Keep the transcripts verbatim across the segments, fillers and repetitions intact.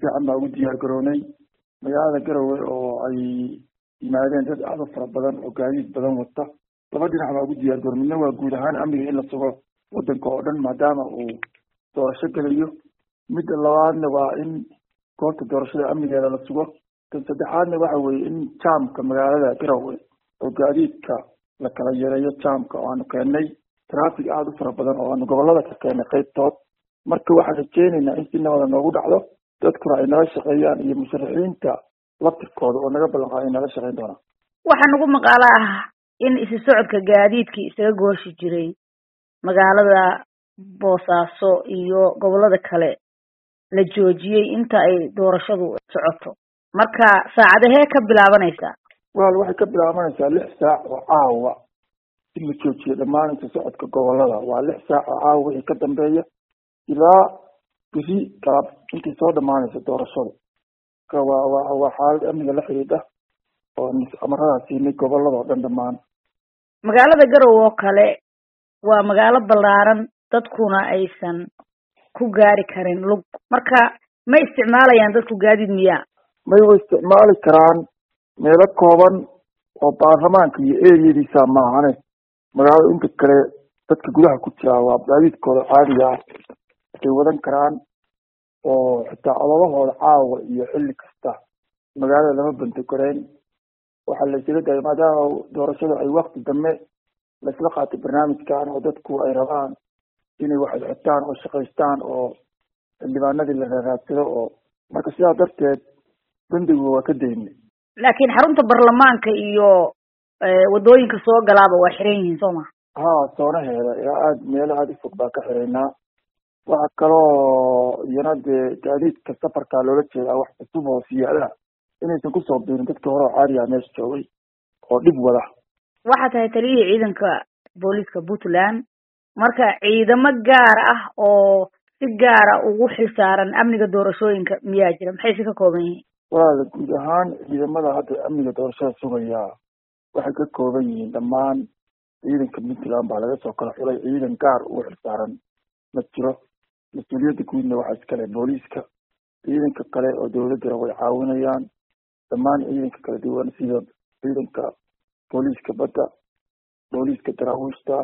fiican baa ugu diyaar garoonay magaalada Garowe oo ay yimaadeen dad aad u fara badan oo gaadiid badan wata laba dhinac baa ugu diyaar garoonay midna waa guud ahaan amniga in la sugo wadanka oo dhan maadaama uu doorasho galayo midda labaadna waa in goobta doorashada amnigeeda la sugo tan saddexaadna waxa weeye in jaamka magaalada Garowe oo gaadiidka la kala yareeyo jaamka oo aanu keenay traffic aad u fara badan oo aanu gobolada ka keenay qaybtood marka waxaan rajeynaynaa in si nabada noogu dhacdo dadkuna ay nala shaqeeyaan iyo musharaxiinta laftirkooda oo naga ballan qaaday nala shaqeyn doonaan waxaa nagu maqaalo ah in isu socodka gaadiidkii isaga gooshi jiray magaalada Boosaaso iyo gobolada kale la joojiyay inta ay doorashadu socoto marka saacadahee ka bilaabanaysaa wal waxay ka bilaabanaysaa lix saac oo caawa in la joojiyo dhammaan isu socodka gobolada waa lix saac oo caawa wixii ka dambeeya ilaa bisi kala intii soo dhamaanaysa doorashada ka waa waa waa xaalad amniga la xiriirta oo amaradaas siinay gobolada oo dhan dhammaan magaalada Garowe oo kale waa magaalo ballaaran dadkuna aysan ku gaari karin lug marka ma isticmaalayaan dadku gaadiid miyaa may way isticmaali karaan meelo kooban oo baarlamaanka iyo eryadiisa maahane magaalada inta kale dadka gudaha ku jira waa gaadiidkooda caadiga ah ay wadan karaan oo xitaa ololahooda caawa iyo xilli kasta magaalada lama bantakoreyn waxaa la isaga dayay maadaama doorashada ay waqti dambe la isla qaatay barnaamijkan oo dadku ay rabaan inay wax xitaan oo shaqaystaan oo xildhibaanadii la raadsado oo marka sidaa darteed bandigu waa ka daynay laakiin xarunta baarlamaanka iyo wadooyinka soo galaaba waa xiran yihiin soo ma ha soonaheeda ilaa aad meelo aad u fog baa ka xiraynaa waxaa kaloo iyana dee gaadiidka safarkaa loola jeedaa wax cusub oo siyaadaha inaysan kusoo biirin dadka hore oo caadiga meesha joogay oo dhib wada waxaa tahay taliyihii ciidanka booliska Puntland marka ciidamo gaar ah oo si gaar ah ugu xilsaaran amniga doorashooyinka miyaa jira maxay ka kooban yihiin walaal guud ahaan ciidamada hadda amniga doorashada sugaya waxay ka kooban yihiin dhammaan ciidanka Puntland baa laga soo kala xulay ciidan gaar ugu xilsaaran ma jiro mas-uuliyadda guudna waxaa iskale booliiska ciidanka kale oo dowladda way caawinayaan dhammaan ciidanka kala duwan sida ciidanka booliiska badda booliiska daraawiishta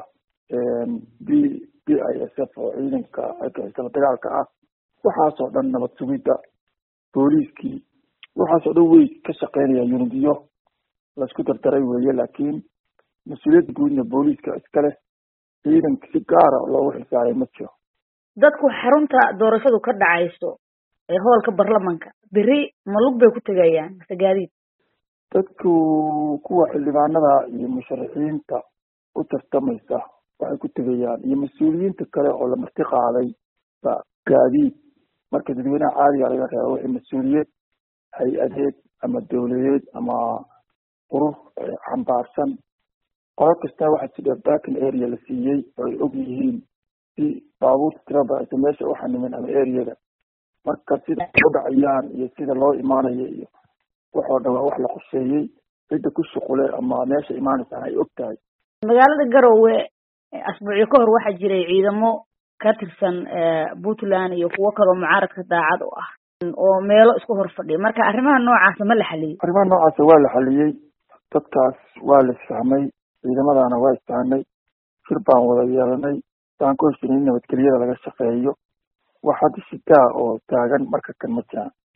b b i s f oo ciidanka isla dagaalka ah waxaasoo dhan nabad sugidda booliiskii waxaasoo dhan way ka shaqeynayaan yunidiyo laisku dardaray weeye laakiin mas-uuliyadda guudna booliiska iskale ciidanka si gaara loogu xilsaaray ma jiro dadku xarunta doorashadu ka dhacayso ee hoolka baarlamaanka beri ma lug bay ku tagayaan mise gaadiid dadku kuwa xildhibaanada iyo musharaxiinta u tartamaysa waxay ku tegayaan iyo mas-uuliyiinta kale oo la marti qaaday ba gaadiid marka dadweynaha caadiga laga reebo wixii mas-uuliyad hay-adeed ama dowladeed ama urur xambaarsan qolo kasta waxaa jira backing area la siiyey oo ay og yihiin si baabuurta tirada aysa meesha u xanimin ama areada marka sida u dhacayaan iyo sida loo imaanayo iyo waxoo dhan waa wax la qorsheeyey cidda ku shuqule ama meesha imaanaysa ay og tahay magaalada Garowe asbuucyo ka hor waxaa jiray ciidamo ka tirsan Puntland iyo kuwo kale oo mucaaradka daacad u ah oo meelo isku hor fadhiya marka arrimaha noocaas ma la xaliyay arrimaha noocaas waa la xaliyay dadkaas waa la fahmay ciidamadana waa isfahanay shir baan wada yeelanay saan ku heshiinay nabadgelyada laga shaqeeyo wax hadda shitaa oo taagan marka kan ma jiraan